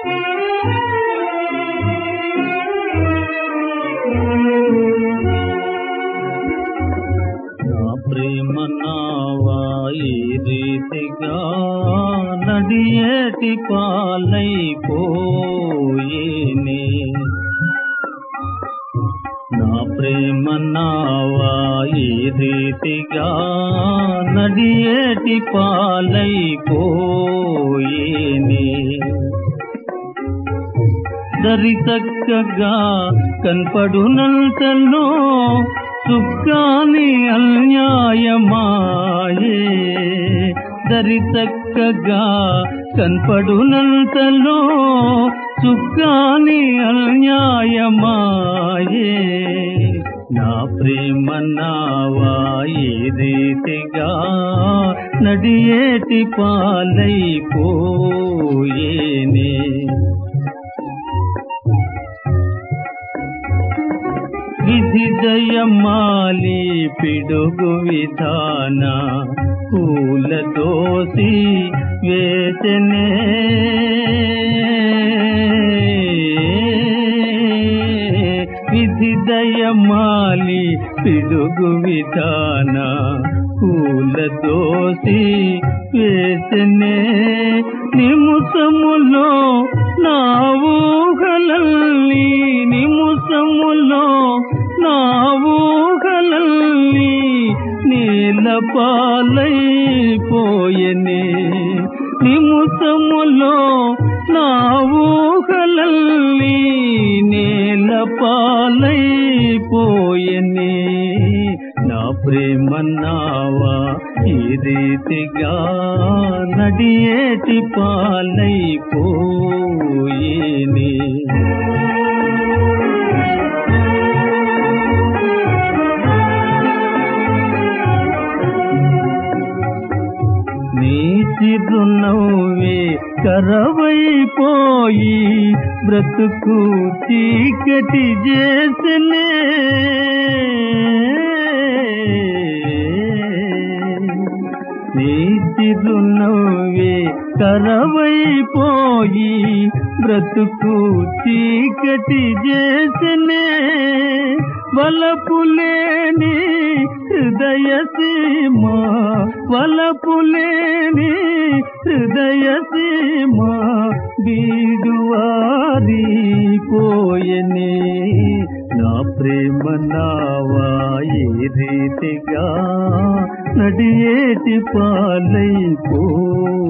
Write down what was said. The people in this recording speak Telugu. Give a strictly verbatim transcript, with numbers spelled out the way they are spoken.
ప్రేమ నావా ఈ రీతిగా నడియేటి పాలైపోయేనే నా ప్రేమ నావా ఈ రీతిగా నడియేటి పాలైపోయేనే దరి చక్కగా కనపడునంతలో సుఖాని అన్యాయమాయే దరి చక్కగా కనపడునంతలో సుఖాని అన్యాయమాయే నా ప్రేమ నావా ఈ రీతిగా నడియేటి పాలైపోయేనే విధి దయమాలి పిడుగు విధాన పూల దోసి వేసనే విధి దయమాలి పిడుగు విధాన పూల దోసి వేసనే నిముసములో నా ఊహలల్లి నిముసములో నా ఊహలల్లి నీల పాలైపోయెనే నిముసములో నా ఊహలల్లి నీల పాలైపోయెనే నా ప్రేమ నావా ఈ రీతిగా నడియేటి పాలైపోయేనే నీ చిరునవ్వే కరవైపోయి బ్రతుకు చీకటి చేసనే నీ చిరునవ్వే కరవైపోయి బ్రతుకు చీకటి చేసనే వలపులేని హృదయ సీమ వలపులేని హృదయ సీమ బీడువారి పోయనే నా ప్రేమ నావా ఈ రీతిగా నడియేటి పాలైపో